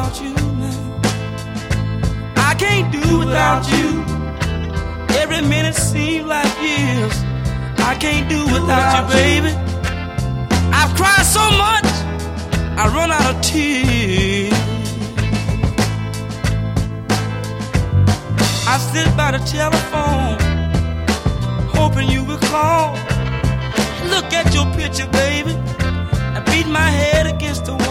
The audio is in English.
without you now. I can't do without you. Every minute seems like years. I can't do without you, baby. I've cried so much, I run out of tears. I sit by the telephone, hoping you will call. Look at your picture, baby, and beat my head against the wall.